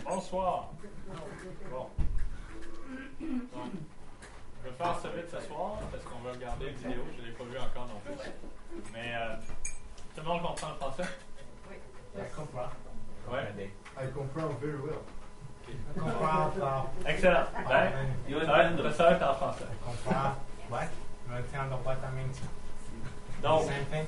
Bonsoir. Bon. Donc, je vais faire ça vite ce soir parce qu'on va regarder une vidéo. Je ne l'ai pas vue encore non plus. Mais tout le monde comprend le français? Oui. Je comprends. Oui. I comprends very well. Okay. Comprends. Excellent. Ben, ça va être en français. Comprends. What? No entiendo completamente. Donc, Same thing?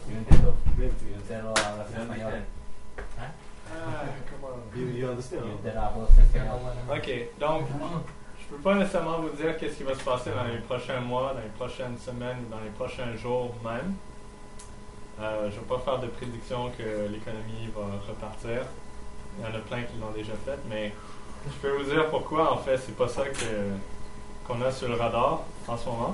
You understand? OK. Donc, je ne peux pas nécessairement vous dire qu'est-ce qui va se passer dans les prochains mois, dans les prochaines semaines ou dans les prochains jours même. Je ne vais pas faire de prédiction que l'économie va repartir. Il y en a plein qui l'ont déjà fait, mais je peux vous dire pourquoi, en fait, c'est pas ça qu'on a sur le radar en ce moment.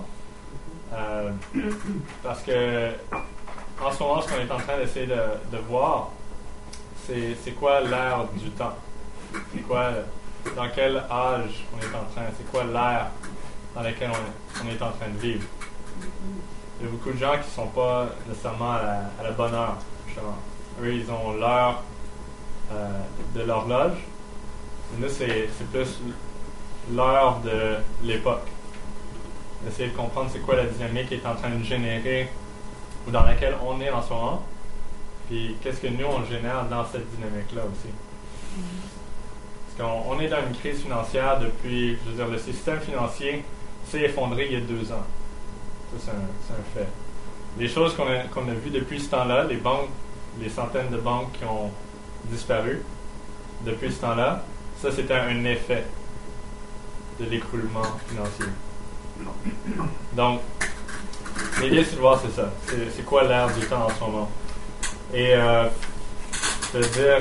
Parce que en ce moment, ce qu'on est en train d'essayer de voir, c'est quoi l'ère du temps? C'est quoi, dans quel âge on est en train? C'est quoi l'ère dans laquelle on est en train de vivre? Il y a beaucoup de gens qui ne sont pas nécessairement à la bonne heure, justement. Eux, ils ont l'heure de l'horloge. Nous, c'est plus l'heure de l'époque. Essayer de comprendre c'est quoi la dynamique qui est en train de générer ou dans laquelle on est en ce moment. Puis qu'est-ce que nous, on génère dans cette dynamique-là aussi. Parce qu'on est dans une crise financière depuis, je veux dire, le système financier s'est effondré il y a 2 ans. Ça, c'est un fait. Les choses qu'on a vues depuis ce temps-là, les banques, les centaines de banques qui ont disparu depuis ce temps-là, ça, c'était un effet de l'écroulement financier. Donc, l'idée, c'est de voir, c'est ça. C'est quoi l'ère du temps en ce moment. Et je veux dire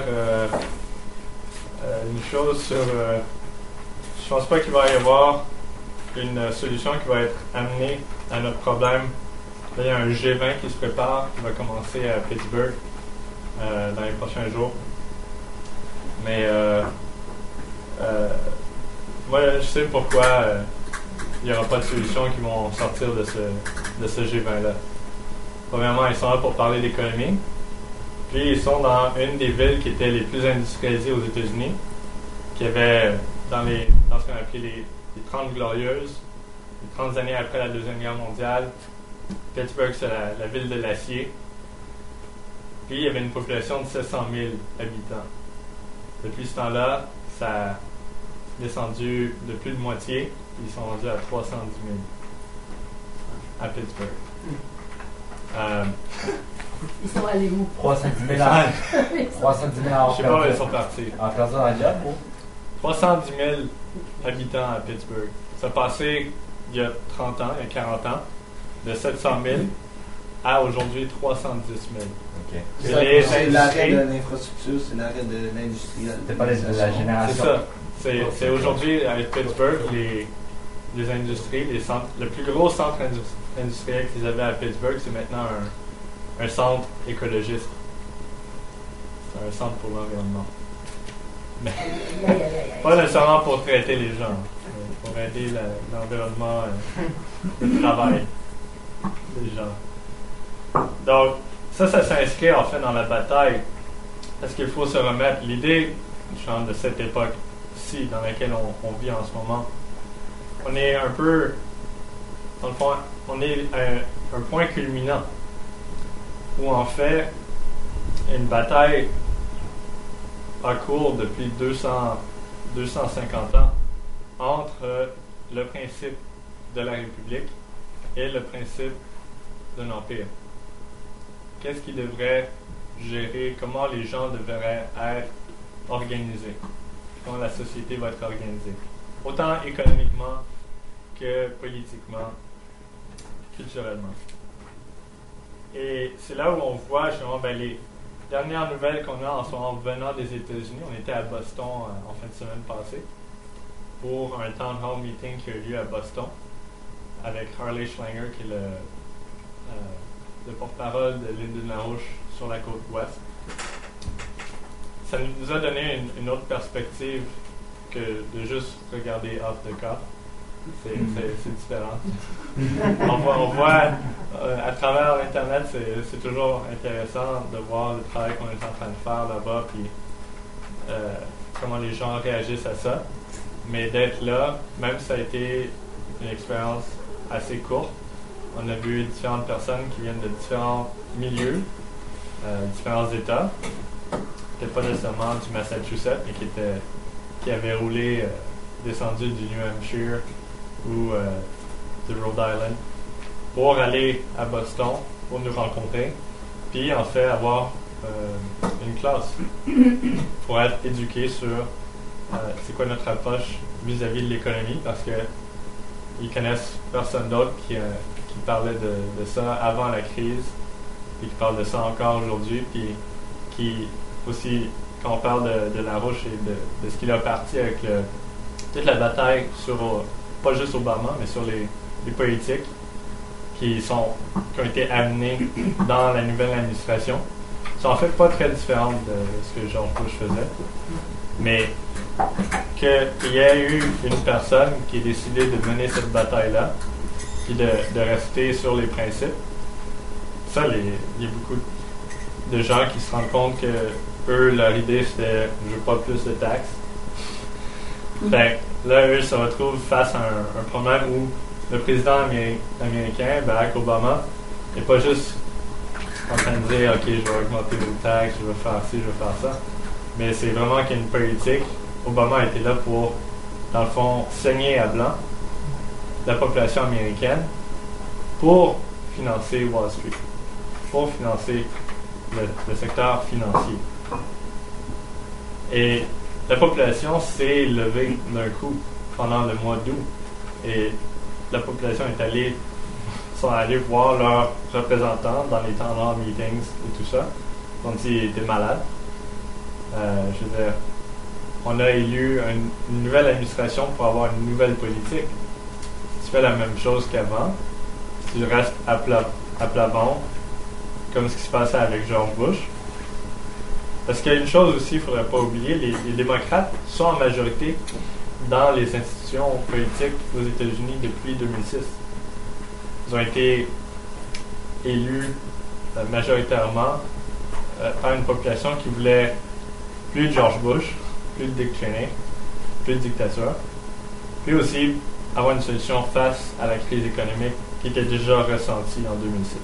une chose sur... je pense pas qu'il va y avoir une solution qui va être amenée à notre problème. Là, il y a un G20 qui se prépare, qui va commencer à Pittsburgh dans les prochains jours. Mais moi, je sais pourquoi il n'y aura pas de solutions qui vont sortir de ce G20-là. Premièrement, ils sont là pour parler d'économie. Puis, ils sont dans une des villes qui étaient les plus industrialisées aux États-Unis, qui avait, dans ce qu'on a appelé les 30 Glorieuses, les 30 années après la Deuxième Guerre mondiale. Pittsburgh, c'est la ville de l'acier. Puis, il y avait une population de 700 000 habitants. Depuis ce temps-là, ça a descendu de plus de moitié. Ils sont rendus à 310 000 à Pittsburgh. Ils sont allés où? 310 000 ans. 310 000 ans. Je sais pas où ils sont partis. En perdu dans le job, ou? 310 000 habitants à Pittsburgh. Ça a passé il y a 30 ans, il y a 40 ans, de 700 000 à aujourd'hui 310 000. OK. C'est l'arrêt de l'infrastructure, c'est l'arrêt de l'industriel. C'était pas de la génération. C'est ça. C'est aujourd'hui, à Pittsburgh, les industries, le plus gros centre industriel qu'ils avaient à Pittsburgh, c'est maintenant un centre écologiste. C'est un centre pour l'environnement. Mais pas nécessairement pour traiter les gens, mais pour aider l'environnement, le travail des gens. Donc, ça s'inscrit en fait dans la bataille. Parce qu'il faut se remettre. L'idée, de cette époque-ci dans laquelle on vit en ce moment, on est un peu, dans le fond, on est à un point culminant où en fait une bataille a cours depuis 250 ans entre le principe de la République et le principe d'un empire. Qu'est-ce qui devrait gérer, comment les gens devraient être organisés, comment la société va être organisée, autant économiquement que politiquement, culturellement. Et c'est là où on voit justement les dernières nouvelles qu'on a en ce moment venant des États-Unis. On était à Boston en fin de semaine passée pour un town hall meeting qui a eu lieu à Boston avec Harley Schlanger qui est le porte-parole de Lyndon LaRouche sur la côte ouest. Ça nous a donné une autre perspective que de juste regarder off the cuff. C'est différent. On voit à travers Internet, c'est toujours intéressant de voir le travail qu'on est en train de faire là-bas. Puis comment les gens réagissent à ça. Mais d'être là, même si ça a été une expérience assez courte, on a vu différentes personnes qui viennent de différents milieux, différents États, qui n'étaient pas nécessairement du Massachusetts, mais qui avaient roulé, descendu du New Hampshire ou du Rhode Island pour aller à Boston, pour nous rencontrer, puis en fait avoir une classe pour être éduqués sur c'est quoi notre approche vis-à-vis de l'économie, parce que ils connaissent personne d'autre qui parlait de ça avant la crise et qui parle de ça encore aujourd'hui, puis qui aussi, quand on parle de Larouche et de ce qu'il a parti avec toute la bataille sur, pas juste Obama, mais sur les politiques qui ont été amenées dans la nouvelle administration, sont en fait pas très différentes de ce que George Bush faisait, mais qu'il y ait eu une personne qui a décidé de mener cette bataille-là, puis de rester sur les principes. Ça, il y a beaucoup de gens qui se rendent compte que eux, leur idée, c'était « je veux pas plus de taxes ». Ben, là, eux se retrouvent face à un problème où le président américain, Barack Obama, n'est pas juste en train de dire « ok, je vais augmenter les taxes, je vais faire ci, je vais faire ça », mais c'est vraiment qu'il y a une politique. Obama était là pour, dans le fond, saigner à blanc la population américaine pour financer Wall Street, pour financer le secteur financier. Et la population s'est levée d'un coup pendant le mois d'août. Et la population sont allés voir leurs représentants dans les town hall meetings et tout ça, dont ils étaient malades. Je veux dire, on a élu une nouvelle administration pour avoir une nouvelle politique. Tu fais la même chose qu'avant, tu restes à plat ventre, comme ce qui se passait avec George Bush. Parce qu'il y a une chose aussi, il ne faudrait pas oublier, les démocrates sont en majorité dans les institutions politiques aux États-Unis depuis 2006. Ils ont été élus majoritairement par une population qui voulait plus de George Bush, plus de Dick Cheney, plus de dictature, puis aussi avoir une solution face à la crise économique qui était déjà ressentie en 2006.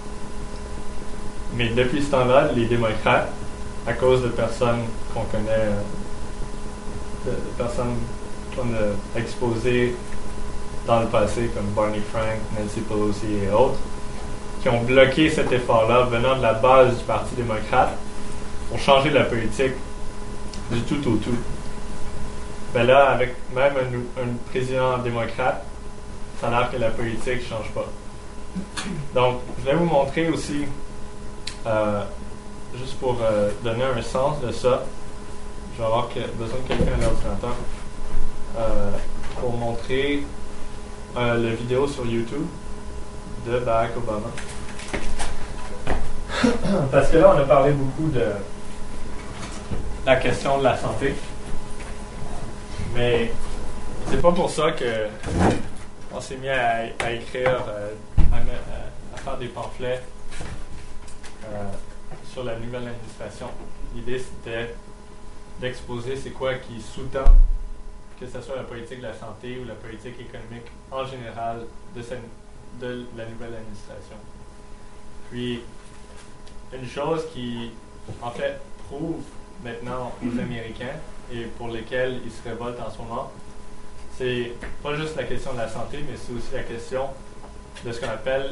Mais depuis ce temps-là, les démocrates, à cause de personnes qu'on connaît, de personnes qu'on a exposées dans le passé, comme Barney Frank, Nancy Pelosi et autres, qui ont bloqué cet effort-là venant de la base du Parti démocrate pour changer la politique du tout au tout. Ben là, avec même un président démocrate, ça a l'air que la politique ne change pas. Donc, je vais vous montrer aussi, juste pour donner un sens de ça, je vais avoir besoin de quelqu'un à l'ordinateur pour montrer la vidéo sur YouTube de Barack Obama. Parce que là, on a parlé beaucoup de la question de la santé. Mais c'est pas pour ça que on s'est mis à écrire, à faire des pamphlets sur la nouvelle administration. L'idée, c'était d'exposer c'est quoi qui sous-tend, que ce soit la politique de la santé ou la politique économique en général de la nouvelle administration. Puis, une chose qui, en fait, prouve maintenant aux Américains et pour lesquels ils se révoltent en ce moment, c'est pas juste la question de la santé, mais c'est aussi la question de ce qu'on appelle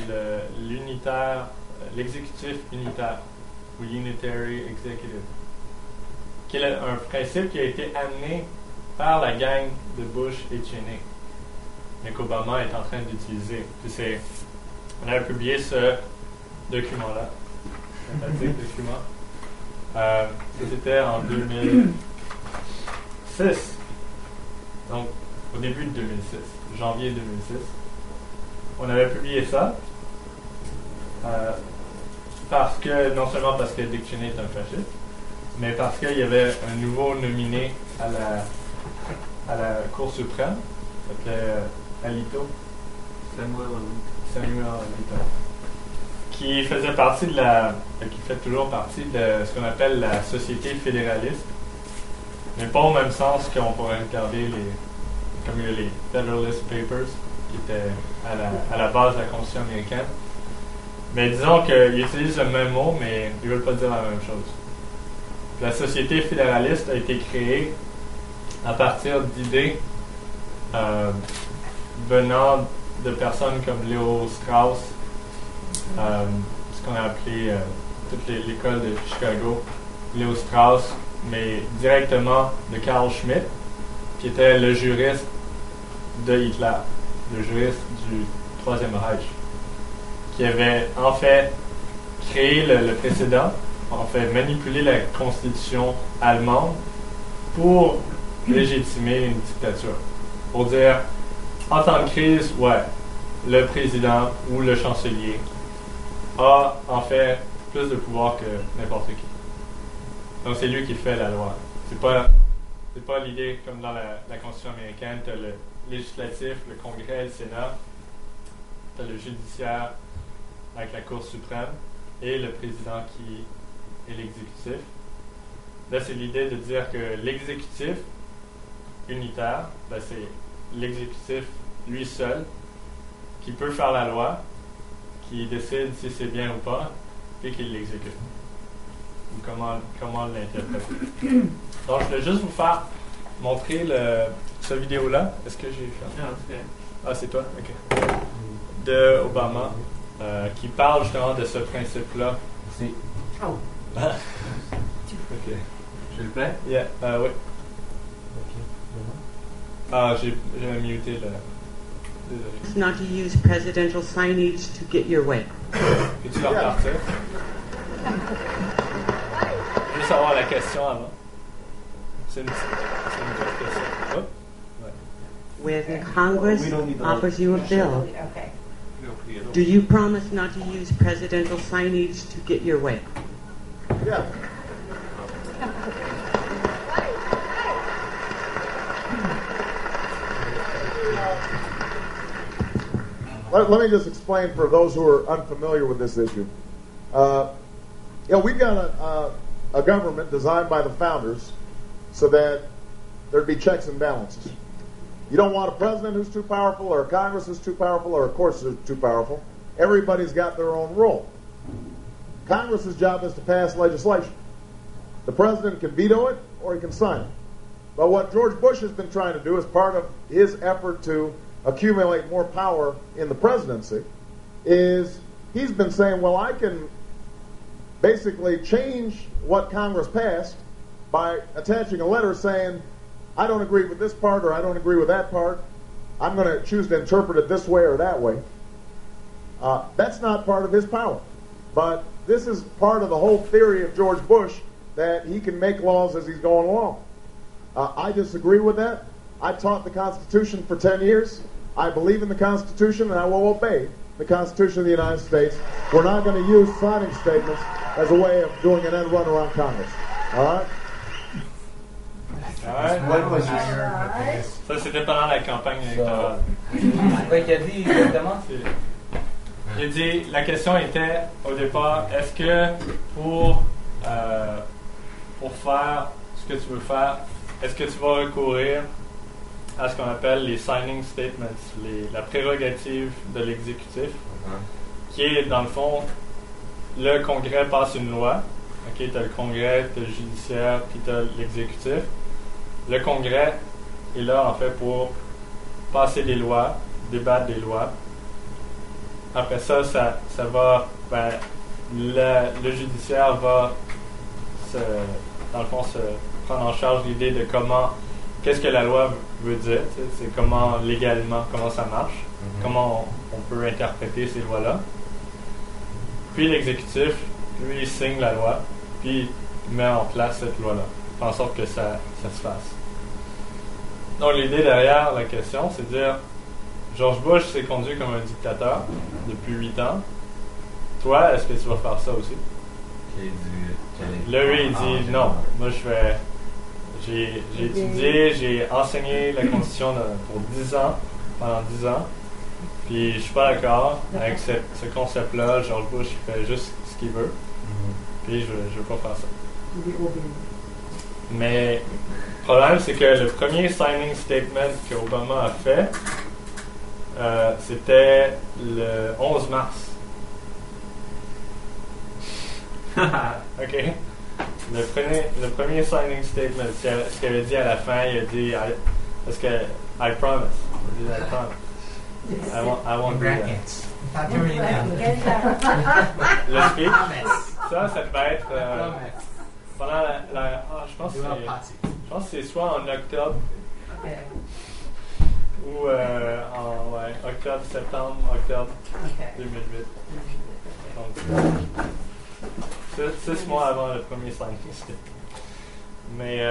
l'exécutif unitaire, ou Unitary Executive, qui est un principe qui a été amené par la gang de Bush et Cheney, mais qu'Obama est en train d'utiliser. Puis on avait publié ce document-là, sympathique document. C'était en 2006, donc au début de 2006, janvier 2006. On avait publié ça parce que, non seulement parce que Dick Cheney est un fasciste, mais parce qu'il y avait un nouveau nominé à la Cour suprême, qui s'appelait Alito. Samuel Alito. Qui faisait partie qui fait toujours partie de ce qu'on appelle la société fédéraliste. mais pas au même sens qu'on pourrait regarder comme il y a les Federalist Papers, qui étaient à la base de la Constitution américaine. Mais disons qu'ils utilisent le même mot, mais ils ne veulent pas dire la même chose. La société fédéraliste a été créée à partir d'idées venant de personnes comme Leo Strauss, ce qu'on a appelé toute l'école de Chicago, Leo Strauss, mais directement de Carl Schmitt, qui était le juriste de Hitler, le juriste du Troisième Reich, qui avait en fait créé le précédent, en fait manipulé la constitution allemande pour légitimer une dictature. Pour dire, en temps de crise, ouais, le président ou le chancelier a en fait plus de pouvoir que n'importe qui. Donc c'est lui qui fait la loi. C'est pas l'idée comme dans la Constitution américaine, tu as le législatif, le Congrès, le Sénat, tu as le judiciaire avec la Cour suprême et le président qui est l'exécutif. Là, c'est l'idée de dire que l'exécutif unitaire, c'est l'exécutif lui seul qui peut faire la loi, qui décide si c'est bien ou pas, et qui l'exécute. Ou comment l'interpréter. Donc, je voulais juste vous faire montrer cette vidéo-là. Est-ce que j'ai fait? Ah, c'est toi? OK. De Obama, qui parle justement de ce principe-là. Merci. Oh. OK. Je le fais? Yeah, oui. Ah, j'ai muté le... Désolé. Not to use presidential signage to get your way. Peux-tu leur repartir? Juste savoir la question avant. C'est une grosse question. Oh. Ouais. When Congress We don't need the offers you a bill, Okay. do you promise not to use presidential signage to get your way? Yeah. Let me just explain for those who are unfamiliar with this issue. We've got a government designed by the founders so that there'd be checks and balances. You don't want a president who's too powerful, or a Congress who's too powerful, or a courts who's too powerful. Everybody's got their own role. Congress's job is to pass legislation. The president can veto it, or he can sign it. But what George Bush has been trying to do as part of his effort to accumulate more power in the presidency is he's been saying, well, I can basically change what Congress passed by attaching a letter saying, I don't agree with this part or I don't agree with that part. I'm going to choose to interpret it this way or that way. That's not part of his power. But this is part of the whole theory of George Bush, that he can make laws as he's going along. I disagree with that. I taught the Constitution for 10 years. I believe in the Constitution, and I will obey the Constitution of the United States. We're not going to use signing statements as a way of doing an end run around Congress. All right? Ça, c'était pendant la campagne électorale. C'est quoi qu'il a dit exactement? J'ai dit, la question était, au départ, est-ce que pour faire ce que tu veux faire, est-ce que tu vas recourir à ce qu'on appelle les signing statements, la prérogative de l'exécutif, qui est, dans le fond, le Congrès passe une loi. OK, tu as le Congrès, tu as le judiciaire, puis tu as l'exécutif. Le Congrès est là, en fait, pour passer des lois, débattre des lois. Après ça, ça va... le judiciaire va, dans le fond, se prendre en charge l'idée de qu'est-ce que la loi veut dire, c'est comment, légalement, comment ça marche, comment on peut interpréter ces lois-là. Puis l'exécutif, lui, il signe la loi, puis il met en place cette loi-là, fait en sorte que ça se fasse. Donc l'idée derrière la question, c'est de dire, George Bush s'est conduit comme un dictateur depuis 8 ans. Toi, est-ce que tu vas faire ça aussi? Là, lui, il dit non. Moi, j'ai étudié, j'ai enseigné la Constitution pour 10 ans, pendant 10 ans. Puis je suis pas d'accord avec ce concept-là. George Bush, il fait juste ce qu'il veut. Puis je veux pas faire ça. Mais le problème, c'est que le premier signing statement que Obama a fait, c'était le 11 mars. OK? Le premier signing statement, ce qu'il avait dit à la fin, il a dit, parce que I promise. Il a dit, I promise. I won't do that. Brackets. Not doing it now. Le speech, Promise. ça devait être Promise. pendant je pense Do a que party. je pense que c'est soit en octobre Okay. ou octobre, septembre, octobre Okay. 2008. Donc, 6 mois avant le premier signing statement. Mais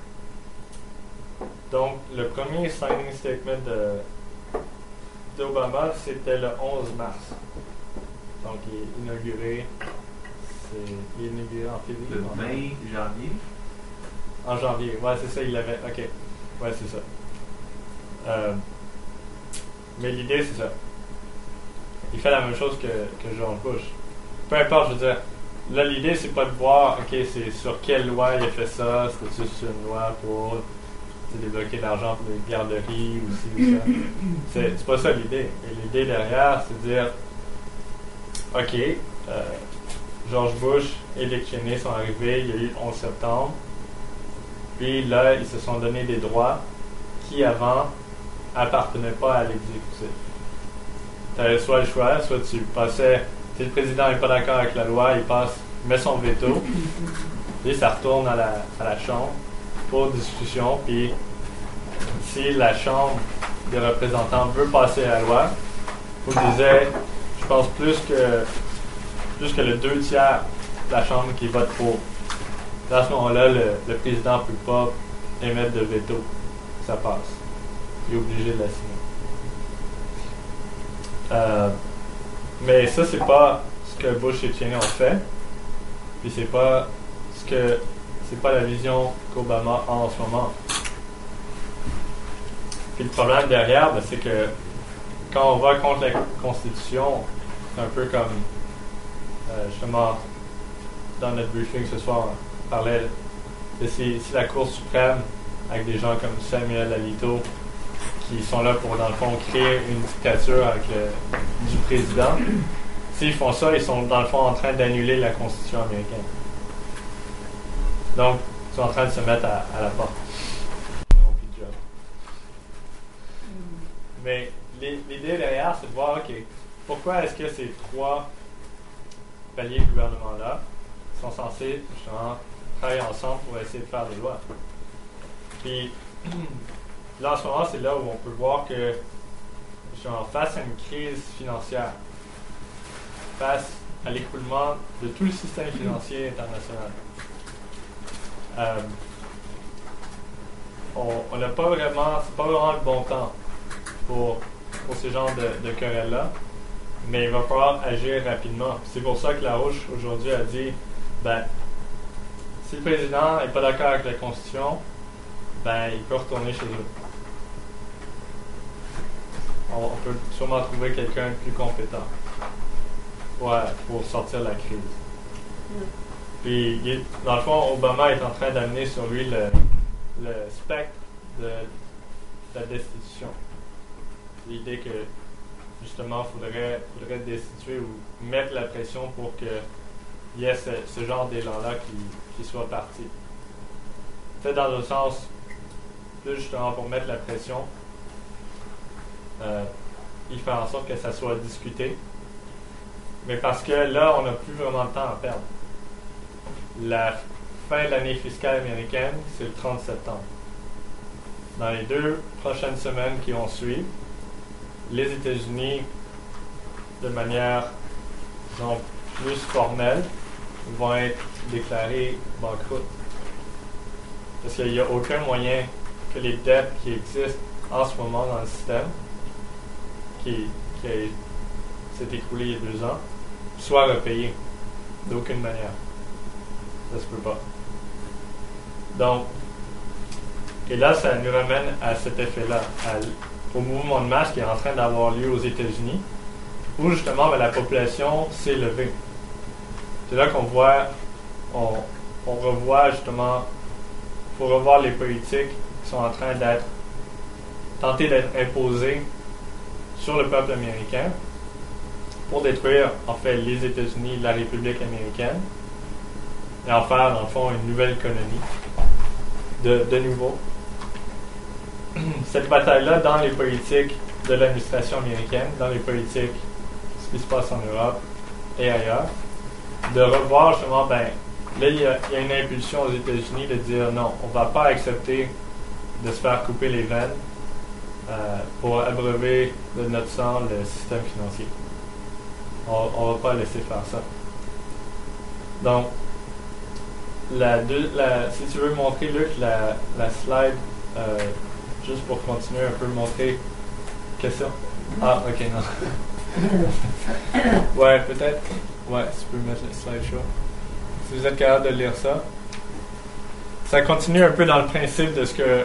donc le premier signing statement d'Obama, c'était le 11 mars. Donc il est inauguré. Il est inauguré en février. Le 20 janvier. En janvier, ouais, c'est ça, il l'avait. Ok, ouais, c'est ça. Mais l'idée, c'est ça. Il fait la même chose que George Bush. Peu importe, je veux dire, là, l'idée, c'est pas de voir, ok, c'est sur quelle loi il a fait ça, c'était sur une loi pour débloquer de l'argent pour les garderies ou ci ou ça. C'est pas ça l'idée. Et l'idée derrière, c'est de dire, ok, George Bush et Dick Cheney sont arrivés, il y a eu le 11 septembre. Puis là, ils se sont donné des droits qui avant appartenaient pas à l'exécutif. Tu avais soit le choix, soit tu passais, si le président n'est pas d'accord avec la loi, il met son veto, puis ça retourne à la Chambre pour discussion, puis si la Chambre des représentants veut passer la loi, vous disiez, je pense plus que le 2 tiers de la Chambre qui vote pour. À ce moment-là, le président ne peut pas émettre de veto. Ça passe. Il est obligé de la signer. Mais ça, c'est pas ce que Bush et Cheney ont fait. Puis c'est pas la vision qu'Obama a en ce moment. Puis le problème derrière, c'est que quand on va contre la Constitution, c'est un peu comme justement dans notre briefing ce soir, on parlait de si la Cour suprême, avec des gens comme Samuel Alito, qui sont là pour, dans le fond, créer une dictature avec du président, s'ils font ça, ils sont, dans le fond, en train d'annuler la Constitution américaine. Donc, ils sont en train de se mettre à la porte. Ils n'ont plus de job. Mais l'idée derrière, c'est de voir, OK, pourquoi est-ce que ces 3 paliers de gouvernement-là sont censés, justement, travailler ensemble pour essayer de faire des lois. Puis, là, en ce moment, c'est là où on peut voir que, justement, face à une crise financière, face à l'écoulement de tout le système financier international, on n'a pas vraiment, c'est pas vraiment le bon temps pour ce genre de querelle-là, mais il va falloir agir rapidement. C'est pour ça que La Rouge, aujourd'hui, a dit, si le président n'est pas d'accord avec la Constitution, il peut retourner chez eux. On peut sûrement trouver quelqu'un de plus compétent pour sortir de la crise. Puis, dans le fond, Obama est en train d'amener sur lui le spectre de la destitution. L'idée que, justement, il faudrait destituer ou mettre la pression pour qu'il y ait ce genre d'élan-là qui soit parti. Peut-être dans le sens, plus justement pour mettre la pression, il fait en sorte que ça soit discuté. Mais parce que là, on n'a plus vraiment de temps à perdre. La fin de l'année fiscale américaine, c'est le 30 septembre. Dans les 2 prochaines semaines qui ont suivi, les États-Unis, de manière, disons, plus formelle, vont être déclarés banqueroutes. Parce qu'il n'y a aucun moyen que les dettes qui existent en ce moment dans le système, qui s'est écoulé il y a 2 ans, soient repayées. D'aucune manière. Ça se peut pas. Donc, et là, ça nous ramène à cet effet-là, au mouvement de masse qui est en train d'avoir lieu aux États-Unis, où justement la population s'est levée. C'est là qu'on voit, on revoit justement, il faut revoir les politiques qui sont en train tenter d'être imposées sur le peuple américain pour détruire, en fait, les États-Unis, la République américaine, et en faire, dans le fond, une nouvelle colonie. De nouveau. Cette bataille-là, dans les politiques de l'administration américaine, dans les politiques, ce qui se passe en Europe et ailleurs, de revoir justement, là, il y a une impulsion aux États-Unis de dire non, on ne va pas accepter de se faire couper les veines pour abreuver de notre sang le système financier. On ne va pas laisser faire ça. Donc, si tu veux montrer, Luc, la slide, juste pour continuer un peu, montrer. Question? Ah, ok, non. Ouais, peut-être. Ouais, si tu peux mettre le slideshow. Si vous êtes capable de lire ça. Ça continue un peu dans le principe de ce que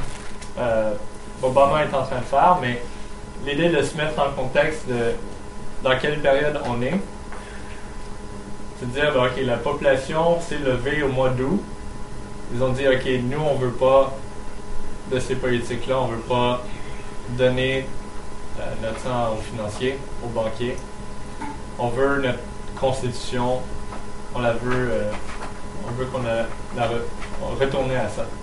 Obama est en train de faire, mais l'idée de se mettre en contexte de dans quelle période on est. C'est de dire, OK, la population s'est levée au mois d'août. Ils ont dit, OK, nous, on ne veut pas de ces politiques-là, on ne veut pas donner notre sang aux financiers, aux banquiers. On veut notre constitution, on la veut, on veut qu'on retourne à ça.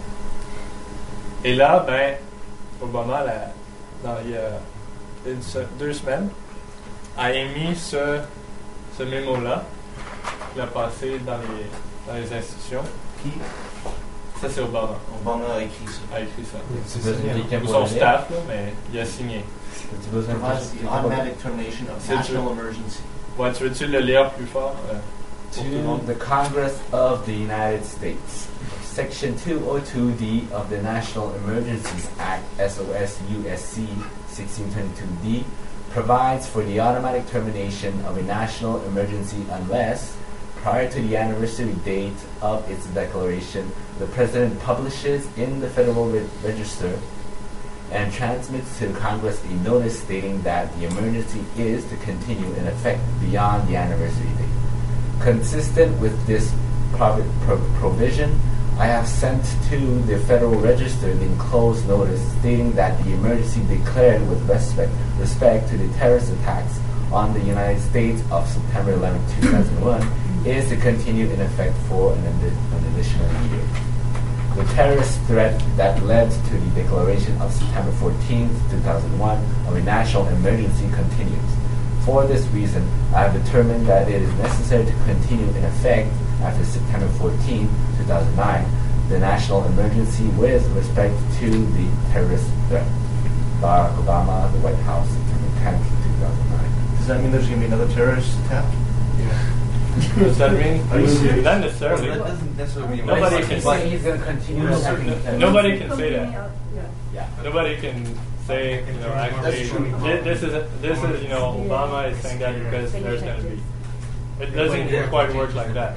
Et là, Obama, il y a 2 semaines, a émis ce mémo-là qu'il a passé dans les institutions. Qui? Ça, c'est Obama. Obama a écrit ça. Ou son staff, là, mais il a signé. Automatic termination of national emergency. Ouais, tu veux-tu le lire plus fort? To the Congress of the United States. Section 202D of the National Emergencies Act, SOS-USC 1622D, provides for the automatic termination of a national emergency unless, prior to the anniversary date of its declaration, the President publishes in the Federal Register and transmits to Congress a notice stating that the emergency is to continue in effect beyond the anniversary date. Consistent with this provision, I have sent to the Federal Register the enclosed notice stating that the emergency declared with respect to the terrorist attacks on the United States of September 11, 2001 is to continue in effect for an additional year. The terrorist threat that led to the declaration of September 14, 2001 of a national emergency continues. For this reason, I have determined that it is necessary to continue in effect after September 14, 2009, the national emergency with respect to the terrorist threat. Barack Obama, the White House, September 10, 2009. Does that mean there's going to be another terrorist attack? Does that mean? Are you serious? Not necessarily. That doesn't necessarily mean Nobody can But say. he's going to continue attacking. Nobody can say that. Yeah. Nobody can say, actually, That's true. this is, Obama is saying that because there's going to be. It doesn't quite work like that.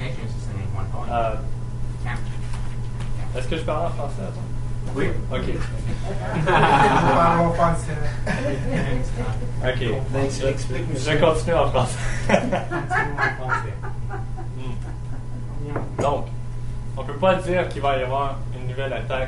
Est-ce que je parle en français? Attends. Oui. OK. OK. Explique-moi Je vais continuer en français. Donc, on ne peut pas dire qu'il va y avoir une nouvelle attaque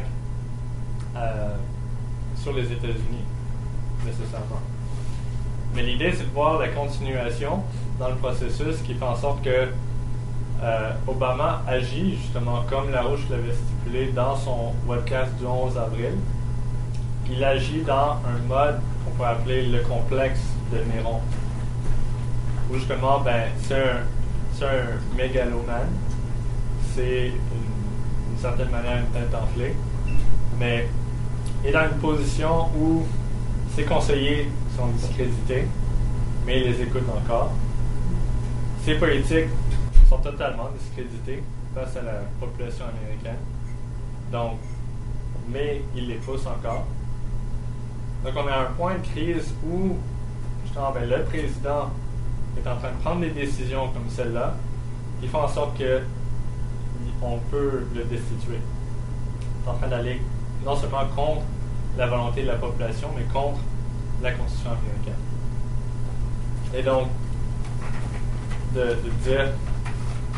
sur les États-Unis, nécessairement. Mais l'idée, c'est de voir la continuation dans le processus qui fait en sorte que Obama agit justement comme Larouche l'avait stipulé dans son webcast du 11 avril. Il agit dans un mode qu'on pourrait appeler le complexe de Néron. Où justement, c'est un mégalomane. C'est d'une certaine manière une tête enflée. Mais il est dans une position où ses conseillers sont discrédités, mais il les écoute encore. Ses politiques sont totalement discrédités face à la population américaine. Donc, mais il les pousse encore. Donc, on est à un point de crise où, justement, le président est en train de prendre des décisions comme celle-là qui font en sorte qu'on peut le destituer. Il est en train d'aller non seulement contre la volonté de la population, mais contre la Constitution américaine. Et donc, de dire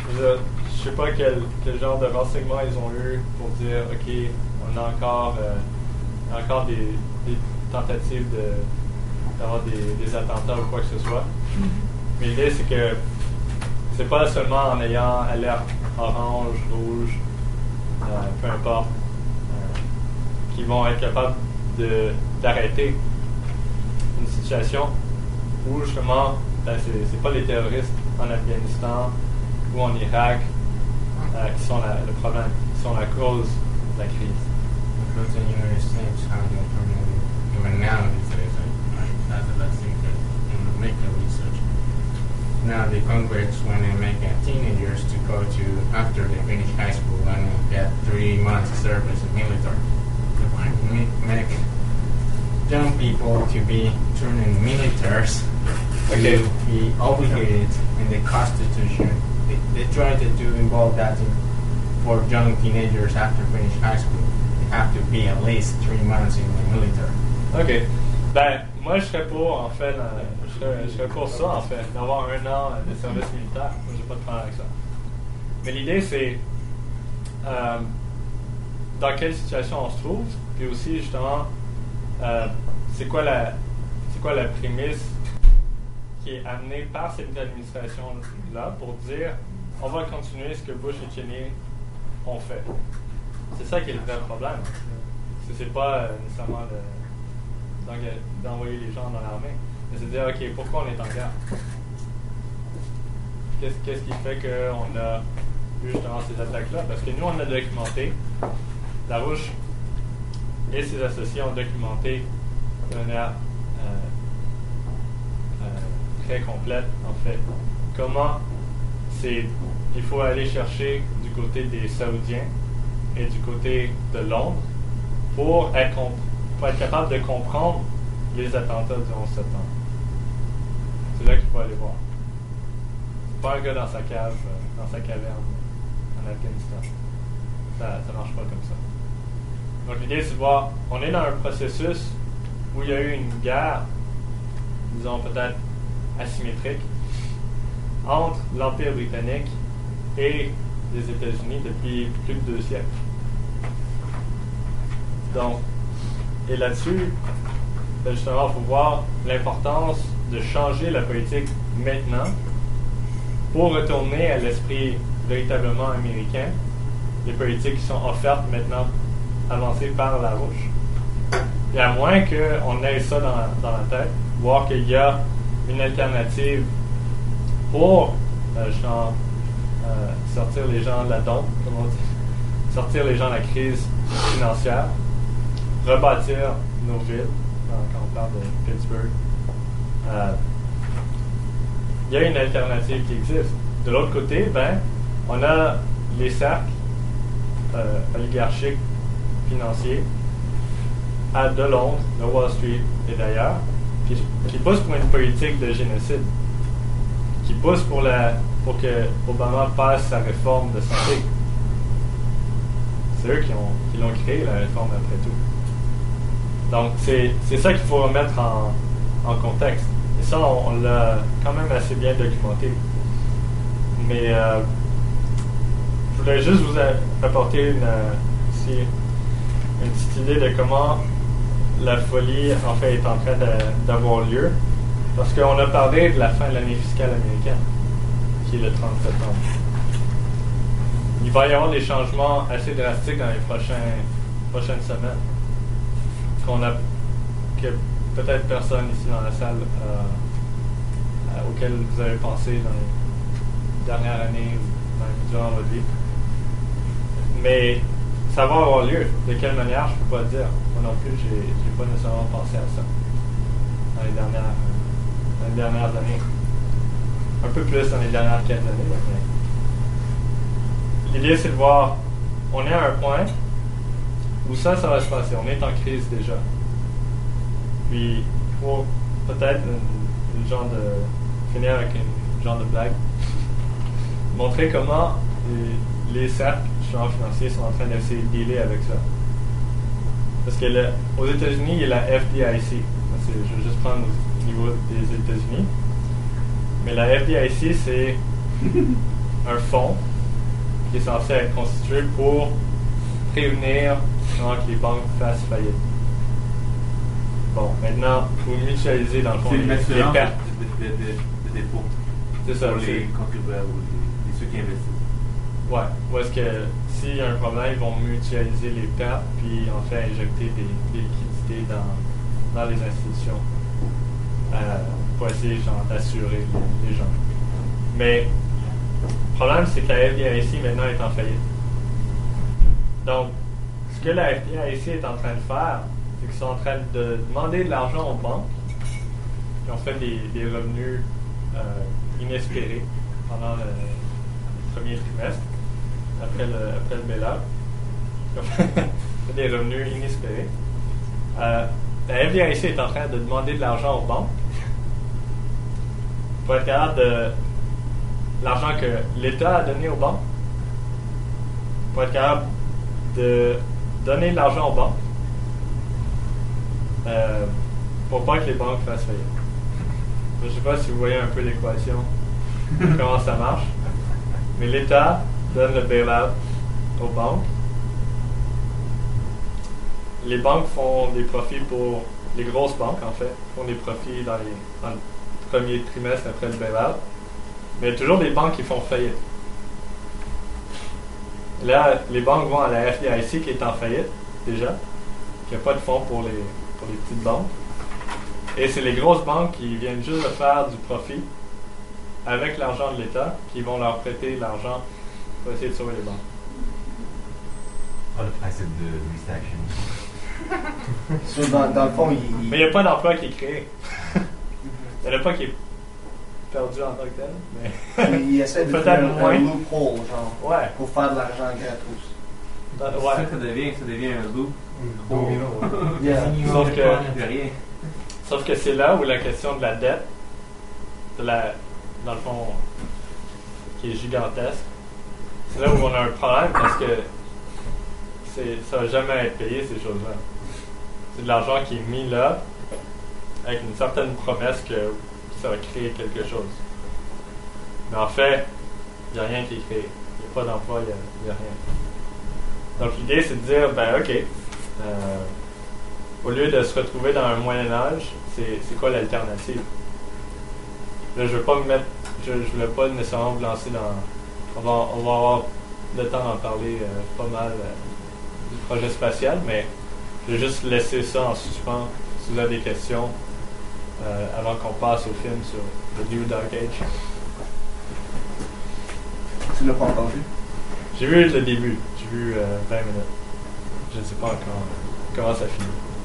je sais pas quel genre de renseignements ils ont eu pour dire, OK, on a encore des tentatives d'avoir des attentats ou quoi que ce soit. Mais l'idée, c'est que c'est pas seulement en ayant alerte orange, rouge, peu importe, qui vont être capables d'arrêter une situation où justement, c'est pas les terroristes en Afghanistan ou en Irak qui sont le problème, qui sont la cause de la crise. Because the United States have no permanent, even now these days, that's the best thing to make the research. Now the Congress, when they make teenagers to go to, after they finish high school, and get 3 months service in military, they make young people to be turning militaries, Okay. to be obligated in the Constitution. They try to involve that for young teenagers after finish high school. They have to be at least 3 months in the military. OK. Ben, moi, je serais pour, en fait, je serais pour ça, en fait, d'avoir 1 an de service militaire. Moi, j'ai pas de problème avec ça. Mais l'idée, c'est dans quelle situation on se trouve, puis aussi, justement, c'est quoi la prémisse qui est amenée par cette administration-là pour dire on va continuer ce que Bush et Cheney ont fait. C'est ça qui est le vrai problème. C'est pas nécessairement d'envoyer les gens dans l'armée, mais c'est de dire OK, pourquoi on est en guerre? Qu'est-ce qui fait qu'on a eu justement ces attaques-là? Parce que nous, on a documenté, Larouche et ses associés ont documenté de manière très complète, en fait, comment il faut aller chercher du côté des Saoudiens et du côté de Londres pour être capable de comprendre les attentats du 11 septembre. C'est là qu'il faut aller voir. C'est pas un gars dans sa cave, dans sa caverne en Afghanistan. Ça marche pas comme ça. Donc l'idée, c'est de voir, on est dans un processus où il y a eu une guerre, disons peut-être asymétrique, entre l'Empire britannique et les États-Unis depuis plus de 2 siècles. Donc, et là-dessus, justement, il faut voir l'importance de changer la politique maintenant pour retourner à l'esprit véritablement américain, les politiques qui sont offertes maintenant, avancées par Larouche. Et à moins qu'on ait ça dans la tête, voir qu'il y a une alternative pour sortir les gens de la dombe, comme on dit, sortir les gens de la crise financière, rebâtir nos villes, quand on parle de Pittsburgh. Il y a une alternative qui existe. De l'autre côté, on a les cercles oligarchiques financiers de Londres, de Wall Street et d'ailleurs, qui poussent pour une politique de génocide, qui poussent pour que Obama passe sa réforme de santé. C'est eux qui l'ont créé, la réforme, après tout. Donc, c'est ça qu'il faut remettre en contexte. Et ça, on l'a quand même assez bien documenté. Mais je voulais juste vous apporter une petite idée de comment la folie, en fait, est en train d'avoir lieu. Parce qu'on a parlé de la fin de l'année fiscale américaine, qui est le 30 septembre. Il va y avoir des changements assez drastiques dans les prochaines semaines. Que peut-être personne ici dans la salle auquel vous avez pensé dans les dernières années ou même durant votre vie. Mais ça va avoir lieu. De quelle manière, je ne peux pas dire. Moi non plus, je n'ai pas nécessairement pensé à ça dans les dernières années. Un peu plus dans les dernières 15 années. L'idée, c'est de voir, on est à un point où ça va se passer. On est en crise déjà. Puis, il faut peut-être une genre de finir avec une genre de blague. Montrer comment les cercles financiers sont en train d'essayer de dealer avec ça. Parce que aux États-Unis, il y a la FDIC. Je vais juste prendre au niveau des États-Unis. Mais la FDIC, c'est un fonds qui est censé être constitué pour prévenir que les banques fassent faillite. Bon, maintenant, vous mutualisez dans le fond C'est une les assurance pertes. de dépôt C'est ça. pour c'est- les contribuables ou ceux qui investissent. Ouais, ou est-ce que s'il y a un problème, ils vont mutualiser les pertes puis en fait injecter des liquidités dans les institutions pour essayer genre, d'assurer les gens. Mais le problème, c'est que la FDIC maintenant est en faillite. Donc, ce que la FDIC est en train de faire, c'est qu'ils sont en train de demander de l'argent aux banques qui ont fait des revenus inespérés pendant le premier trimestre, après le bailout. Qui ont fait des revenus inespérés. La FDIC est en train de demander de l'argent aux banques pour être capable de l'argent que l'État a donné aux banques, pour être capable de donner de l'argent aux banques pour pas que les banques fassent faillite. Je ne sais pas si vous voyez un peu l'équation, comment ça marche, mais l'État donne le bail-out aux banques. Les banques font des profits pour les grosses banques, en fait, font des profits dans le premier trimestre après le bail-out. Mais il y a toujours des banques qui font faillite. Là, les banques vont à la FDIC qui est en faillite, déjà, qui n'a pas de fonds pour les petites banques. Et c'est les grosses banques qui viennent juste de faire du profit avec l'argent de l'État, qui vont leur prêter l'argent pour essayer de sauver les banques. Oh, le principe de restriction. So, dans le fond, Mais il n'y a pas d'emploi qui est créé. Il n'y en a pas qui est perdu en tant que tel, mais il essaie de Peut-être faire moins. un loophole, genre, ouais. pour faire de l'argent gratos. C'est ça Ouais. que ça devient un loop. Domino. Yeah. Sauf que- Plus rien. Sauf que c'est là où la question de la dette, dans le fond, qui est gigantesque, c'est là où on a un problème parce que ça va jamais être payé, ces choses-là. C'est de l'argent qui est mis là avec une certaine promesse que ça va créer quelque chose. Mais en fait, il n'y a rien qui est créé. Il n'y a pas d'emploi, il n'y a rien. Donc l'idée, c'est de dire, ben ok, au lieu de se retrouver dans un Moyen-Âge, c'est quoi l'alternative? Là, je veux pas me mettre, je voulais pas nécessairement vous lancer dans... On va avoir le temps d'en parler pas mal du projet spatial, mais je vais juste laisser ça en suspens si vous avez des questions avant qu'on passe au film sur The New Dark Age. Tu l'as pas encore vu? J'ai vu le début, j'ai vu 20 minutes. Je ne sais pas encore comment ça finit.